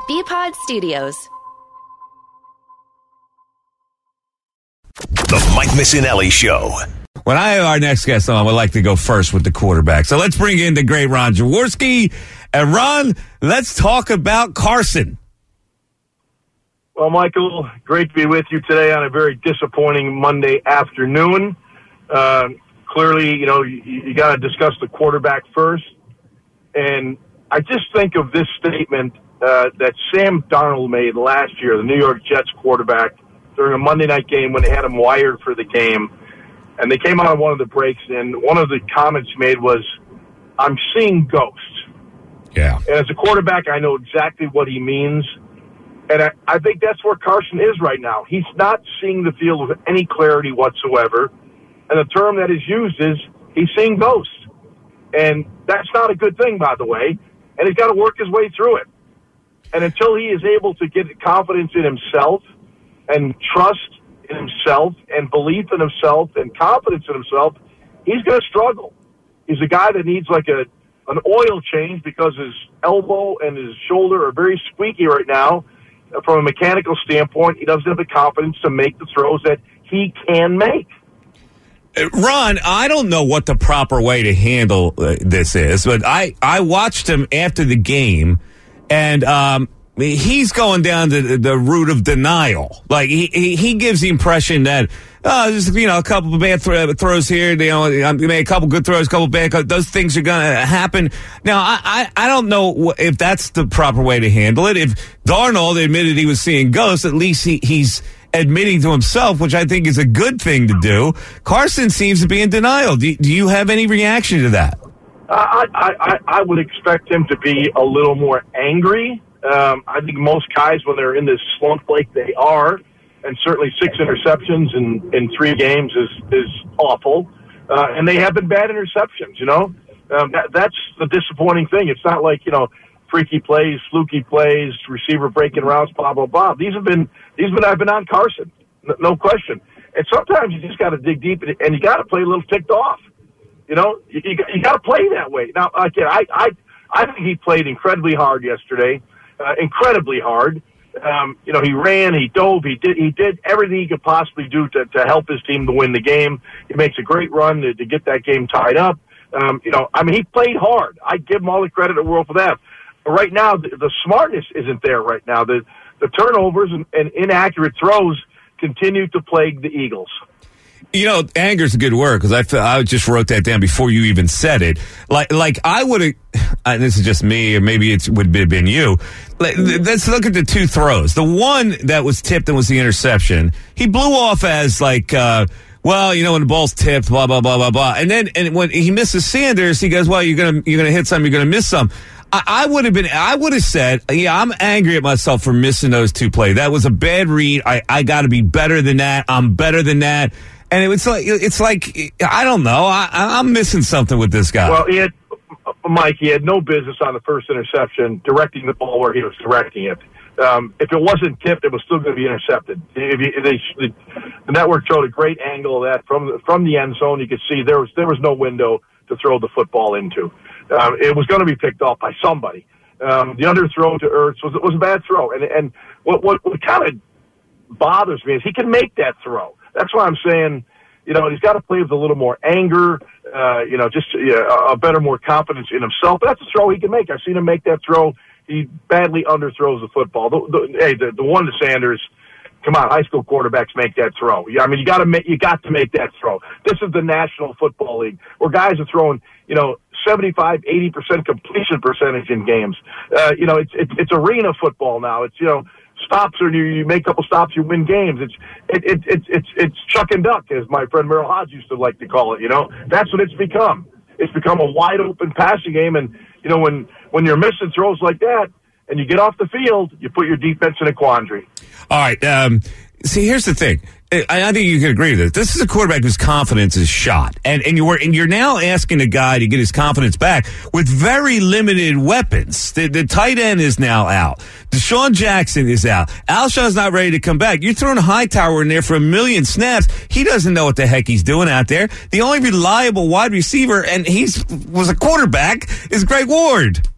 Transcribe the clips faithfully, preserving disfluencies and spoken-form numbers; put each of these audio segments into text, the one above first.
B-Pod Studios. The Mike Missinelli Show. When I have our next guest on, I would like to go first with the quarterback. So let's bring in the great Ron Jaworski. And Ron, let's talk about Carson. Well, Michael, great to be with you today on a very disappointing Monday afternoon. Uh, clearly, you know, you, you got to discuss the quarterback first. And I just think of this statement uh, that Sam Darnold made last year, the New York Jets quarterback, during a Monday night game when they had him wired for the game. And they came out on one of the breaks, and one of the comments he made was, "I'm seeing ghosts." Yeah. And as a quarterback, I know exactly what he means. And I, I think that's where Carson is right now. He's not seeing the field with any clarity whatsoever. And the term that is used is he's seeing ghosts. And that's not a good thing, by the way. And he's got to work his way through it. And until he is able to get confidence in himself and trust in himself and belief in himself and confidence in himself, he's going to struggle. He's a guy that needs like a an oil change because his elbow and his shoulder are very squeaky right now. From a mechanical standpoint, he doesn't have the confidence to make the throws that he can make. Ron, I don't know what the proper way to handle uh, this is, but I, I watched him after the game, and um, he's going down the, the route of denial. Like, he, he, he gives the impression that, oh, just, you know, a couple of bad th- throws here, you know, I made a couple good throws, a couple bad, those things are going to happen. Now, I, I, I don't know if that's the proper way to handle it. If Darnold admitted he was seeing ghosts, at least he, he's admitting to himself, which I think is a good thing to do. Carson seems to be in denial. Do, do you have any reaction to that? Uh, I, I, I would expect him to be a little more angry. Um, I think most guys, when they're in this slump like they are, and certainly six interceptions in, in three games is, is awful. Uh, and they have been bad interceptions, you know. Um, that, that's the disappointing thing. It's not like, you know, freaky plays, fluky plays, receiver breaking routes, blah, blah, blah. These have been, these have been, I've been on Carson, no question. And sometimes you just got to dig deep and you got to play a little ticked off. You know, you, you, you got to play that way. Now, again, I, I, I think he played incredibly hard yesterday, uh, incredibly hard. Um, you know, he ran, he dove, he did, he did everything he could possibly do to, to help his team to win the game. He makes a great run to, to get that game tied up. Um, you know, I mean, he played hard. I give him all the credit in the world for that. But right now, the, the smartness isn't there right now. The, the turnovers and, and inaccurate throws continue to plague the Eagles. You know, anger's a good word because I feel, I just wrote that down before you even said it. Like, like I would have. Uh, this is just me, or maybe it would have been you. Like, let's look at the two throws. The one that was tipped and was the interception. He blew off as like, uh, well, you know, when the ball's tipped, blah blah blah blah blah. And then, and when he misses Sanders, he goes, well, you're gonna you're gonna hit some, you're gonna miss some. I, I would have been. I would have said, yeah, I'm angry at myself for missing those two plays. That was a bad read. I I got to be better than that. I'm better than that. And it was like, it's like, I don't know. I, I'm missing something with this guy. Well, he had, Mike, he had no business on the first interception directing the ball where he was directing it. Um, if it wasn't tipped, it was still going to be intercepted. If you, they, the, the network showed a great angle of that from the, from the end zone. You could see there was there was no window to throw the football into. Um, it was going to be picked off by somebody. Um, the underthrow to Ertz was was a bad throw. And and what what, what kind of bothers me is he can make that throw. That's why I'm saying, you know, he's got to play with a little more anger, uh, you know, just uh, a better, more confidence in himself. But that's a throw he can make. I've seen him make that throw. He badly underthrows the football. The, the, hey, the, the one to Sanders, come on, high school quarterbacks make that throw. I mean, you got to make you got to make that throw. This is the National Football League where guys are throwing, you know, seventy-five, eighty percent completion percentage in games. Uh, you know, it's, it's it's arena football now. It's, you know, stops or you, you make a couple stops, you win games. It's it, it, it, it's it's chuck and duck, as my friend Merrill Hodge used to like to call it. You know, that's what it's become. It's become a wide open passing game, and you know when when you're missing throws like that, and you get off the field, you put your defense in a quandary. All right. Um, see, here's the thing. I, I think you can agree with this. This is a quarterback whose confidence is shot, and and you're and you're now asking a guy to get his confidence back with very limited weapons. The, the tight end is now out. Deshaun Jackson is out. Alshon's not ready to come back. You're throwing Hightower in there for a million snaps. He doesn't know what the heck he's doing out there. The only reliable wide receiver, and he's was a quarterback, is Greg Ward.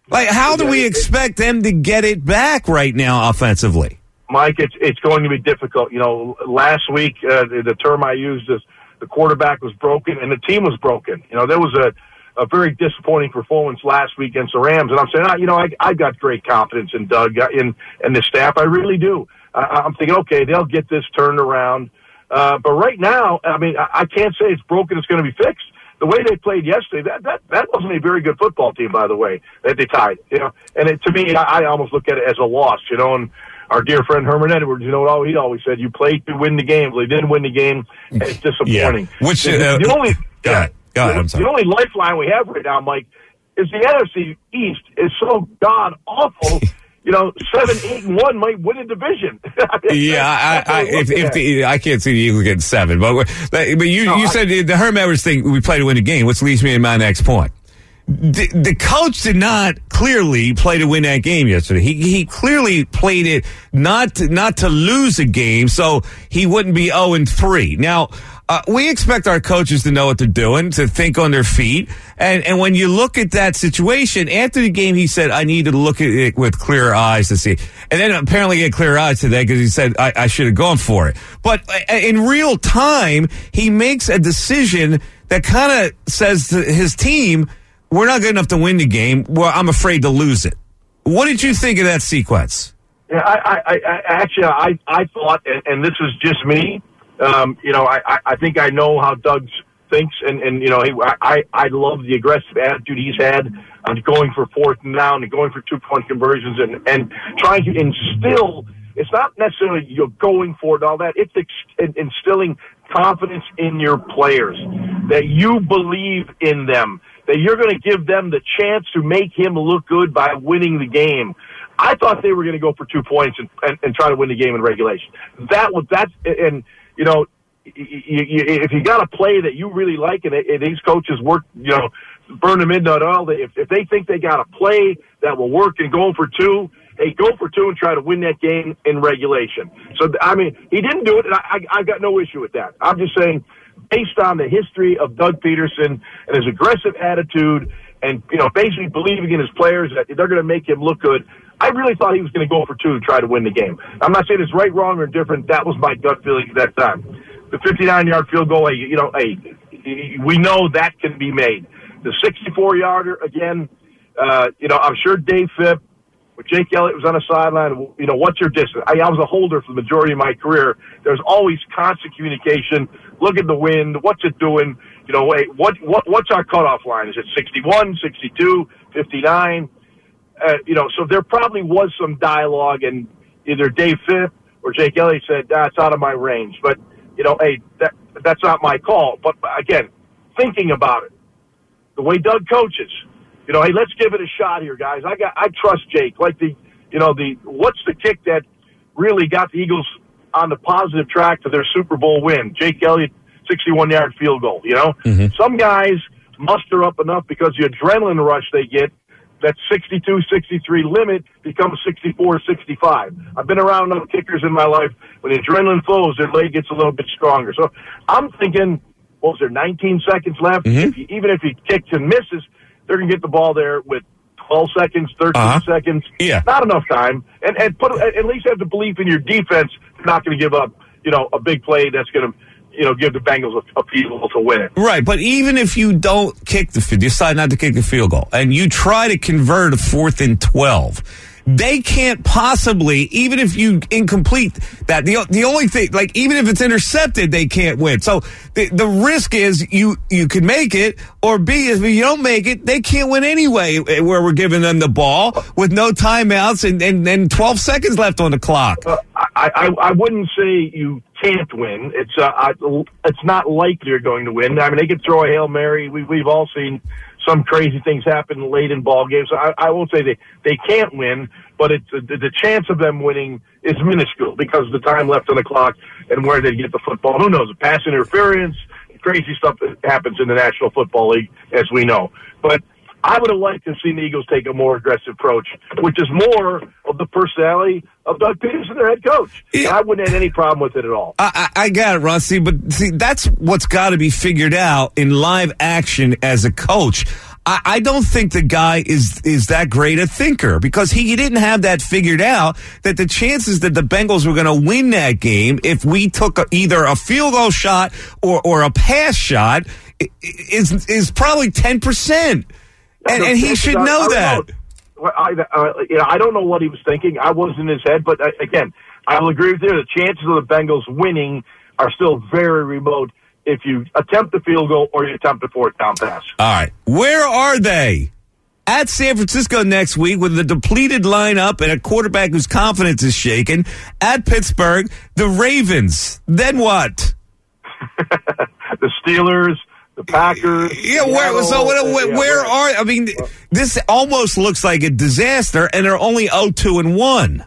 Like, how do we expect them to get it back right now offensively? Mike, it's it's going to be difficult. You know, last week, uh, the, the term I used is the quarterback was broken and the team was broken. You know, there was a, a very disappointing performance last week against the Rams. And I'm saying, ah, you know, I, I've got great confidence in Doug in, and the staff. I really do. I, I'm thinking, okay, they'll get this turned around. Uh, but right now, I mean, I, I can't say it's broken. It's going to be fixed. The way they played yesterday, that, that, that wasn't a very good football team, by the way, that they tied. You know, and it, to me, I, I almost look at it as a loss, you know, and our dear friend Herman Edwards, you know what he always said, you play to win the game. Well, they didn't win the game, and it's disappointing. Yeah. Which, the, uh, the only, go ahead. Go ahead. I'm sorry. The only lifeline we have right now, Mike, is the N F C East is so god-awful. You know, seven, eight, and one might win a division. yeah, I, I, if, if the, I can't see the Eagles getting seven, but but you no, you I, said the Herm Edwards thing. We play to win the game, which leads me to my next point. The, the coach did not clearly play to win that game yesterday. He he clearly played it not to, not to lose a game, so he wouldn't be zero and three. Now. Uh, we expect our coaches to know what they're doing, to think on their feet. And, and when you look at that situation, after the game, he said, I need to look at it with clear eyes to see. And then apparently he had clear eyes today because he said, I, I should have gone for it. But in real time, he makes a decision that kind of says to his team, we're not good enough to win the game. Well, I'm afraid to lose it. What did you think of that sequence? Yeah, I, I, I actually, I, I thought, and, and this is just me, Um, you know, I, I think I know how Doug thinks, and, and you know, he, I, I love the aggressive attitude he's had on going for fourth and down and going for two-point conversions and, and trying to instill. It's not necessarily you're going for it and all that. It's ex- instilling confidence in your players, that you believe in them, that you're going to give them the chance to make him look good by winning the game. I thought they were going to go for two points and, and, and try to win the game in regulation. That was that, and you know, you, you, if you got a play that you really like, and, and these coaches work, you know, burn them midnight oil. If, if they think they got a play that will work and going for two, hey, go for two and try to win that game in regulation. So, I mean, he didn't do it, and I, I, I've got no issue with that. I'm just saying, based on the history of Doug Peterson and his aggressive attitude and, you know, basically believing in his players that they're going to make him look good, I really thought he was going to go for two to try to win the game. I'm not saying it's right, wrong, or indifferent. That was my gut feeling at that time. The fifty-nine-yard field goal, hey, you know, hey, we know that can be made. The sixty-four-yarder, again, uh, you know, I'm sure Dave Phipp, when Jake Elliott was on the sideline, you know, what's your distance? I, I was a holder for the majority of my career. There's always constant communication. Look at the wind. What's it doing? You know, wait, what, what, what's our cutoff line? Is it sixty-one, sixty-two, fifty-nine? Uh, you know, so there probably was some dialogue, and either Dave Phipp or Jake Elliott said, that's out of my range. But, you know, hey, that that's not my call. But, again, thinking about it, the way Doug coaches, you know, hey, let's give it a shot here, guys. I got, I trust Jake. Like the, you know, the what's the kick that really got the Eagles on the positive track to their Super Bowl win? Jake Elliott, sixty-one-yard field goal, you know? Mm-hmm. Some guys muster up enough because the adrenaline rush they get, that sixty-two, sixty-three limit becomes sixty-four, sixty-five. I've been around enough kickers in my life. When the adrenaline flows, their leg gets a little bit stronger. So I'm thinking, what was there, nineteen seconds left? Mm-hmm. If he, even if he kicks and misses, they're going to get the ball there with twelve seconds, thirteen uh-huh. seconds. Yeah. Not enough time. And, and put at least have the belief in your defense. They're not going to give up, you know, a big play that's going to, you know, give the Bengals a, a field goal to win it. Right, but even if you don't kick the field, decide not to kick the field goal, and you try to convert a fourth and twelve, they can't possibly, even if you incomplete that, the the only thing, like, even if it's intercepted, they can't win. So the the risk is you you can make it, or B, if you don't make it, they can't win anyway, where we're giving them the ball with no timeouts and, and, and twelve seconds left on the clock. Uh, I, I, I wouldn't say you can't win. It's uh, I, it's not likely you're going to win. I mean, they could throw a Hail Mary. We, we've all seen some crazy things happen late in ball games. So I, I won't say they, they can't win, but it's the, the chance of them winning is minuscule because of the time left on the clock and where they get the football. Who knows? Pass interference, crazy stuff that happens in the National Football League, as we know. But I would have liked to have seen the Eagles take a more aggressive approach, which is more of the personality of Doug Peterson, their head coach. Yeah. I wouldn't have any problem with it at all. I, I, I got it, Rusty, but see, that's what's got to be figured out in live action as a coach. I, I don't think the guy is is that great a thinker because he didn't have that figured out, that the chances that the Bengals were going to win that game if we took a, either a field goal shot or, or a pass shot is is probably ten percent. And, and he should know that. Know. I, uh, you know, I don't know what he was thinking. I wasn't in his head. But, uh, again, I will agree with you. The chances of the Bengals winning are still very remote if you attempt the field goal or you attempt a fourth down pass. All right. Where are they? At San Francisco next week with a depleted lineup and a quarterback whose confidence is shaken. At Pittsburgh, the Ravens. Then what? The Steelers, the Packers. Yeah, where, so what, where, yeah, where are, I mean, this almost looks like a disaster, and they're only oh two and one.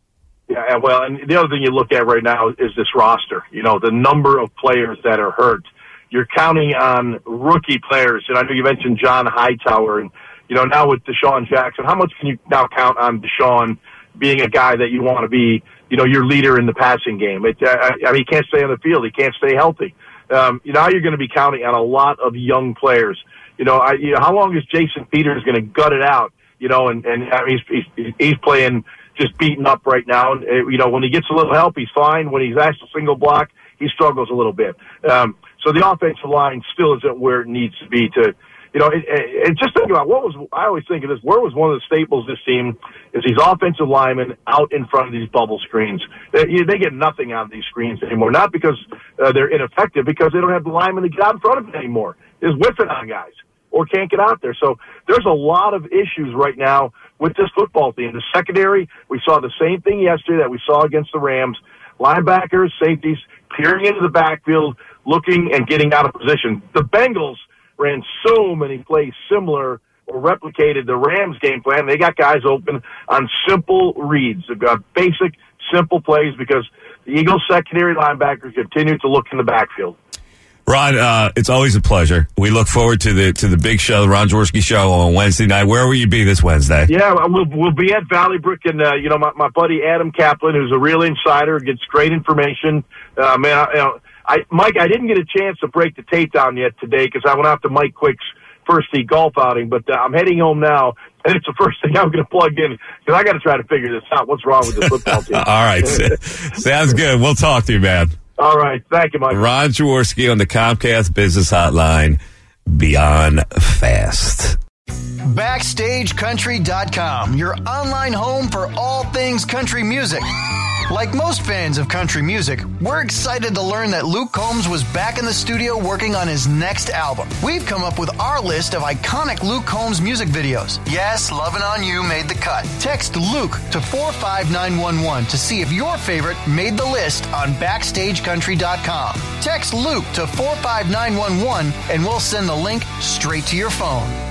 Yeah, well, and the other thing you look at right now is this roster. You know, the number of players that are hurt. You're counting on rookie players, and I know you mentioned John Hightower, and, you know, now with Deshaun Jackson, how much can you now count on Deshaun being a guy that you want to be, you know, your leader in the passing game? It, uh, I mean, he can't stay on the field. He can't stay healthy. Um, you know, now you're going to be counting on a lot of young players. You know, I, you know, how long is Jason Peters going to gut it out? You know, and, and I mean, he's, he's, he's playing just beaten up right now. And, uh, you know, when he gets a little help, he's fine. When he's asked a single block, he struggles a little bit. Um, so the offensive line still isn't where it needs to be to, you know, and, and just think about what was, I always think of this, where was one of the staples of this team is these offensive linemen out in front of these bubble screens. They, they get nothing out of these screens anymore, not because uh, they're ineffective, because they don't have the linemen to get out in front of it anymore. They're whiffing on guys or can't get out there. So there's a lot of issues right now with this football team. The secondary, we saw the same thing yesterday that we saw against the Rams. Linebackers, safeties, peering into the backfield, looking and getting out of position. The Bengals ran so many plays similar or replicated the Rams game plan. They got guys open on simple reads. They've got basic, simple plays because the Eagles secondary linebackers continue to look in the backfield. Ron, uh, it's always a pleasure. We look forward to the to the big show, the Ron Jaworski show on Wednesday night. Where will you be this Wednesday? Yeah, we'll we'll be at Valley Brook, and uh, you know my, my buddy Adam Kaplan, who's a real insider, gets great information. Uh, man, I, you know, I Mike, I didn't get a chance to break the tape down yet today because I went out to Mike Quick's first tee golf outing, but uh, I'm heading home now, and it's the first thing I'm going to plug in because I got to try to figure this out. What's wrong with the football team? All right, sounds good. We'll talk to you, man. All right. Thank you, Mike. Ron Jaworski on the Comcast Business Hotline. Beyond fast. Backstage Country dot com, your online home for all things country music. Like most fans of country music, we're excited to learn that Luke Combs was back in the studio working on his next album. We've come up with our list of iconic Luke Combs music videos. Yes, Lovin' On You made the cut. Text Luke to four five nine one one to see if your favorite made the list on Backstage Country dot com. Text Luke to four five nine one one and we'll send the link straight to your phone.